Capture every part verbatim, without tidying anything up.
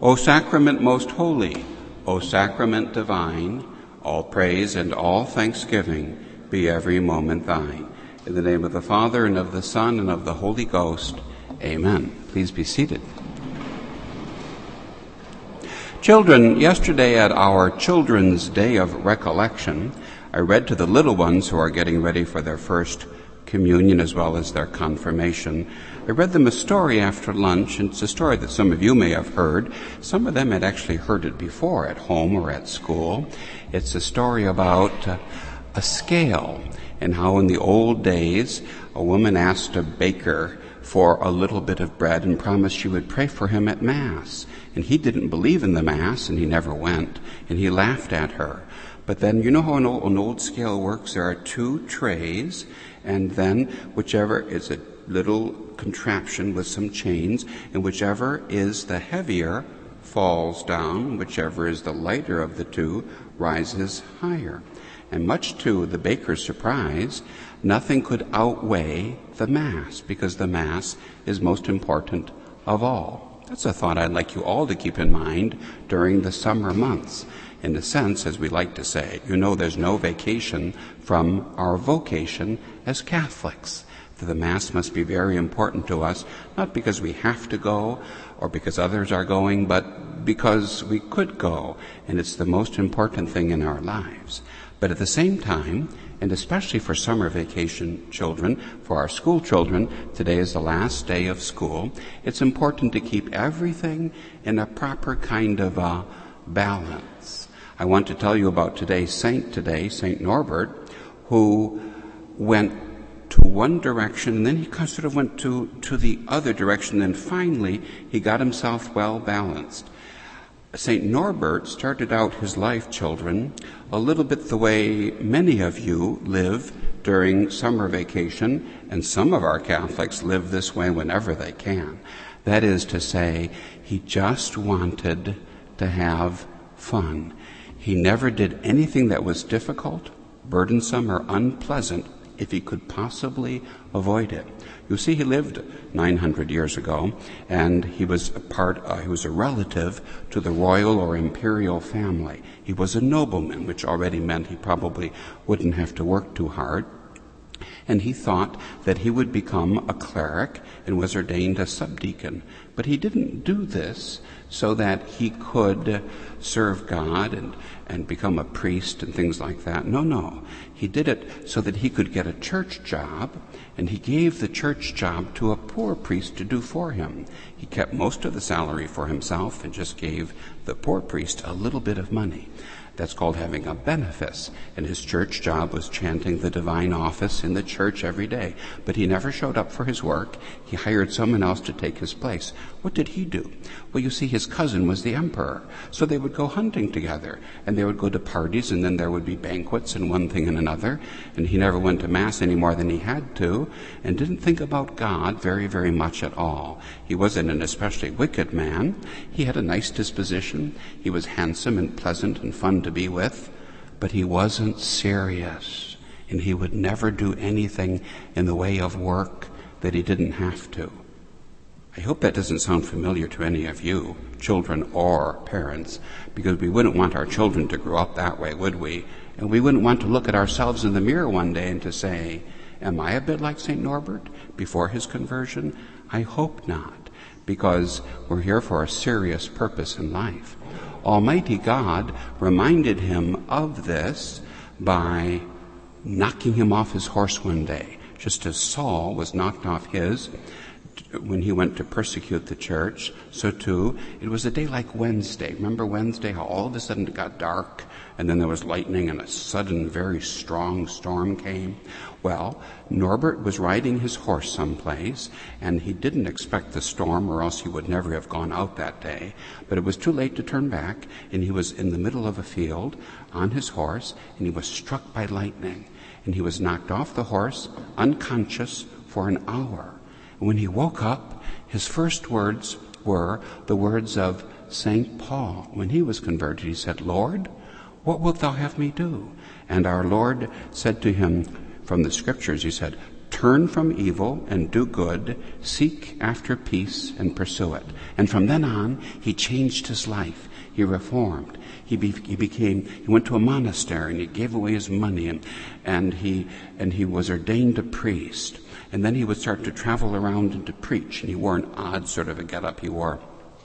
O sacrament most holy, O sacrament divine, all praise and all thanksgiving be every moment thine. In the name of the Father, and of the Son, and of the Holy Ghost. Amen. Please be seated. Children, yesterday at our Children's Day of Recollection, I read to the little ones who are getting ready for their first communion as well as their confirmation. I read them a story after lunch, and it's a story that some of you may have heard. Some of them had actually heard it before at home or at school. It's a story about uh, a scale, and how in the old days a woman asked a baker for a little bit of bread and promised she would pray for him at Mass. And he didn't believe in the Mass, and he never went, and he laughed at her. But then, you know how an old, an old scale works? There are two trays, and then whichever is a little contraption with some chains, and whichever is the heavier falls down, whichever is the lighter of the two rises higher. And much to the baker's surprise, nothing could outweigh the Mass, because the Mass is most important of all. That's a thought I'd like you all to keep in mind during the summer months. In a sense, as we like to say, you know there's no vacation from our vocation as Catholics. The Mass must be very important to us, not because we have to go or because others are going, but because we could go, and it's the most important thing in our lives. But at the same time, and especially for summer vacation children, for our school children, today is the last day of school, it's important to keep everything in a proper kind of uh, balance. I want to tell you about today's saint today, Saint Norbert, who went to one direction, and then he kind of sort of went to, to the other direction, and finally he got himself well balanced. Saint Norbert started out his life, children, a little bit the way many of you live during summer vacation, and some of our Catholics live this way whenever they can. That is to say, he just wanted to have fun. He never did anything that was difficult, burdensome, or unpleasant if he could possibly avoid it. You see, he lived nine hundred years ago, and he was a part, uh, he was a relative to the royal or imperial family. He was a nobleman, which already meant he probably wouldn't have to work too hard. And he thought that he would become a cleric and was ordained a subdeacon. But he didn't do this so that he could serve God and, and become a priest and things like that. No, no. He did it so that he could get a church job, and he gave the church job to a poor priest to do for him. He kept most of the salary for himself and just gave the poor priest a little bit of money. That's called having a benefice. And his church job was chanting the divine office in the church every day. But he never showed up for his work. He hired someone else to take his place. What did he do? Well, you see, his cousin was the emperor. So they would go hunting together, and they would go to parties, and then there would be banquets and one thing and another. And he never went to Mass any more than he had to, and didn't think about God very, very much at all. He wasn't an especially wicked man. He had a nice disposition. He was handsome and pleasant and fun to be with, but he wasn't serious, and he would never do anything in the way of work that he didn't have to. I hope that doesn't sound familiar to any of you, children or parents, because we wouldn't want our children to grow up that way, would we? And we wouldn't want to look at ourselves in the mirror one day and to say, am I a bit like Saint Norbert before his conversion? I hope not, because we're here for a serious purpose in life. Almighty God reminded him of this by knocking him off his horse one day, just as Saul was knocked off his when he went to persecute the church. So too, it was a day like Wednesday. Remember Wednesday, how all of a sudden it got dark, and then there was lightning, and a sudden, very strong storm came? Well, Norbert was riding his horse someplace, and he didn't expect the storm, or else he would never have gone out that day. But it was too late to turn back, and he was in the middle of a field on his horse, and he was struck by lightning. And he was knocked off the horse, unconscious, for an hour. And when he woke up, his first words were the words of Saint Paul. When he was converted, he said, "Lord, what wilt thou have me do?" And our Lord said to him from the scriptures, he said, turn from evil and do good, seek after peace and pursue it. And from then on, he changed his life. He reformed. He, be, he became, he went to a monastery and he gave away his money and, and he, and he was ordained a priest. And then he would start to travel around and to preach. And he wore an odd sort of a getup. He wore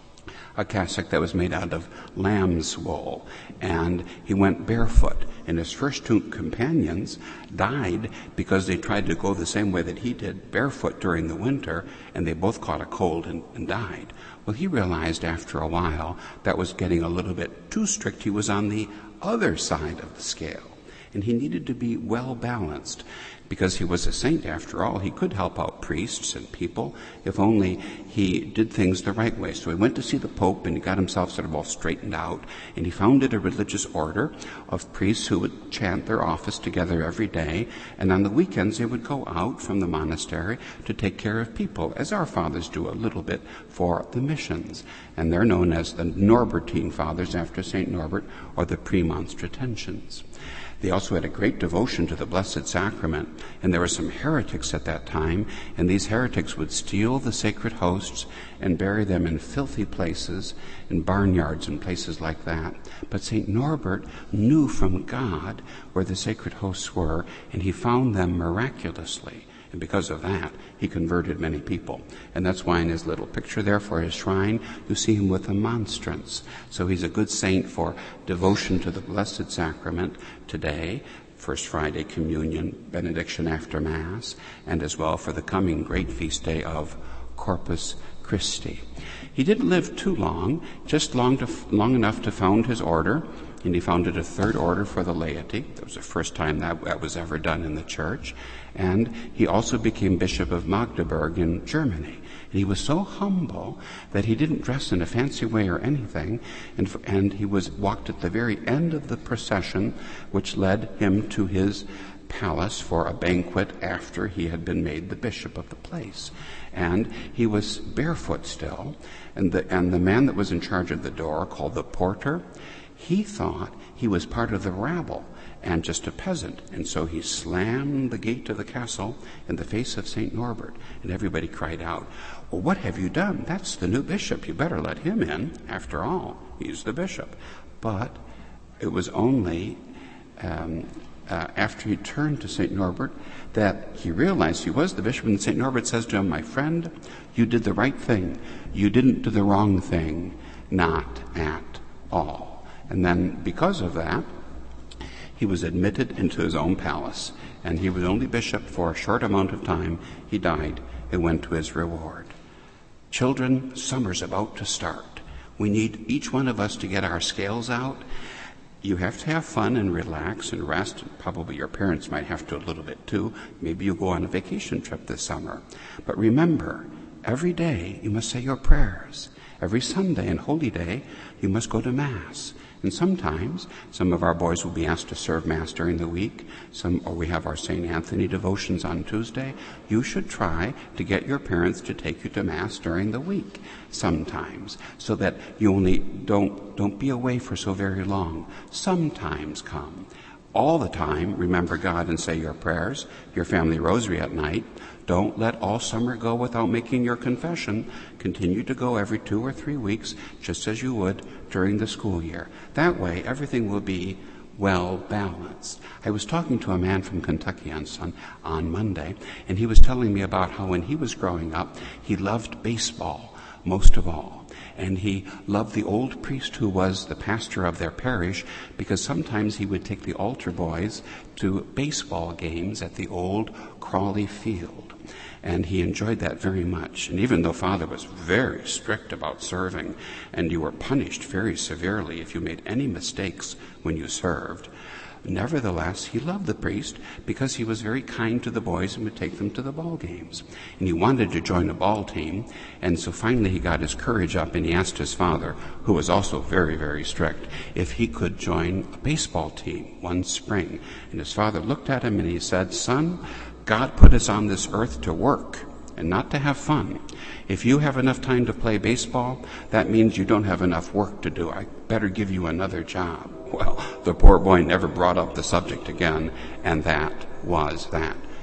a cassock that was made out of lamb's wool, and he went barefoot. And his first two companions died because they tried to go the same way that he did, barefoot during the winter, and they both caught a cold and, and died. Well, he realized after a while that was getting a little bit too strict. He was on the other side of the scale, and he needed to be well balanced. Because he was a saint, after all, he could help out priests and people if only he did things the right way. So he went to see the Pope, and he got himself sort of all straightened out, and he founded a religious order of priests who would chant their office together every day, and on the weekends they would go out from the monastery to take care of people, as our fathers do a little bit for the missions. And they're known as the Norbertine Fathers, after Saint Norbert, or the Premonstratensians. They also had a great devotion to the Blessed Sacrament, and there were some heretics at that time, and these heretics would steal the sacred hosts and bury them in filthy places, in barnyards and places like that. But Saint Norbert knew from God where the sacred hosts were, and he found them miraculously. And because of that, he converted many people. And that's why in his little picture there for his shrine, you see him with a monstrance. So he's a good saint for devotion to the Blessed Sacrament today, First Friday Communion, benediction after Mass, and as well for the coming great feast day of Corpus Christi. He didn't live too long, just long, to, long enough to found his order, and he founded a third order for the laity. That was the first time that, that was ever done in the church. And he also became Bishop of Magdeburg in Germany. And he was so humble that he didn't dress in a fancy way or anything, and, and he was walked at the very end of the procession, which led him to his palace for a banquet after he had been made the bishop of the place. And he was barefoot still, and the, and the man that was in charge of the door, called the porter, he thought he was part of the rabble and just a peasant. And so he slammed the gate of the castle in the face of Saint Norbert. And everybody cried out, "Well, what have you done? That's the new bishop. You better let him in. After all, he's the bishop." But it was only um, uh, after he turned to Saint Norbert that he realized he was the bishop. And Saint Norbert says to him, "My friend, you did the right thing. You didn't do the wrong thing. Not at all." And then, because of that, he was admitted into his own palace, and he was only bishop for a short amount of time. He died and went to his reward. Children, summer's about to start. We need each one of us to get our scales out. You have to have fun and relax and rest. Probably your parents might have to a little bit too. Maybe you'll go on a vacation trip this summer. But remember, every day you must say your prayers. Every Sunday and Holy Day, you must go to Mass. And sometimes some of our boys will be asked to serve Mass during the week, some, or we have our Saint Anthony devotions on Tuesday. You should try to get your parents to take you to Mass during the week sometimes, so that you only don't, don't be away for so very long. Sometimes come. All the time, remember God and say your prayers, your family rosary at night. Don't let all summer go without making your confession. Continue to go every two or three weeks, just as you would during the school year. That way, everything will be well balanced. I was talking to a man from Kentucky on, on, on Monday, and he was telling me about how when he was growing up, he loved baseball most of all. And he loved the old priest who was the pastor of their parish, because sometimes he would take the altar boys to baseball games at the old Crawley Field. And he enjoyed that very much. And even though Father was very strict about serving, and you were punished very severely if you made any mistakes when you served, nevertheless, he loved the priest because he was very kind to the boys and would take them to the ball games. And he wanted to join a ball team, and so finally he got his courage up and he asked his father, who was also very, very strict, if he could join a baseball team one spring. And his father looked at him and he said, "Son, God put us on this earth to work and not to have fun. If you have enough time to play baseball, that means you don't have enough work to do. I better give you another job." Well, the poor boy never brought up the subject again, and that was that.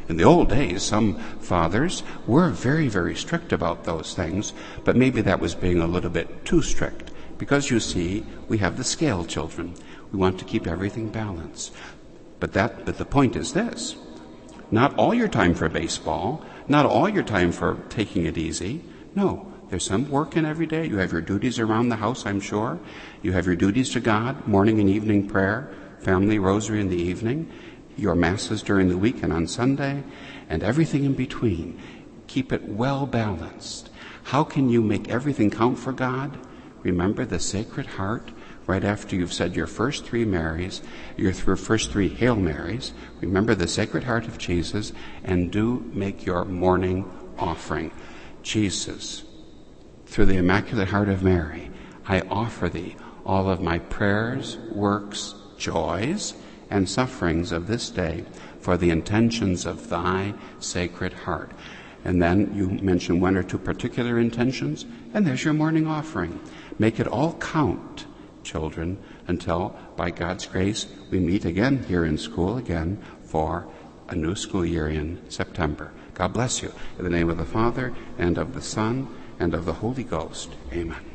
In the old days, some fathers were very, very strict about those things, but maybe that was being a little bit too strict. Because, you see, we have the scale children. We want to keep everything balanced. But that, but the point is this. Not all your time for baseball, not all your time for taking it easy. No, there's some work in every day. You have your duties around the house, I'm sure. You have your duties to God, morning and evening prayer, family rosary in the evening, your masses during the week and on Sunday, and everything in between. Keep it well balanced. How can you make everything count for God? Remember the Sacred Heart right after you've said your first three Marys, your th- first three Hail Marys. Remember the Sacred Heart of Jesus, and do make your morning offering. Jesus, through the Immaculate Heart of Mary, I offer thee all of my prayers, works, joys, and sufferings of this day for the intentions of thy Sacred Heart. And then you mention one or two particular intentions, and there's your morning offering. Make it all count, children, until, by God's grace, we meet again here in school again for a new school year in September. God bless you. In the name of the Father, and of the Son, and of the Holy Ghost. Amen.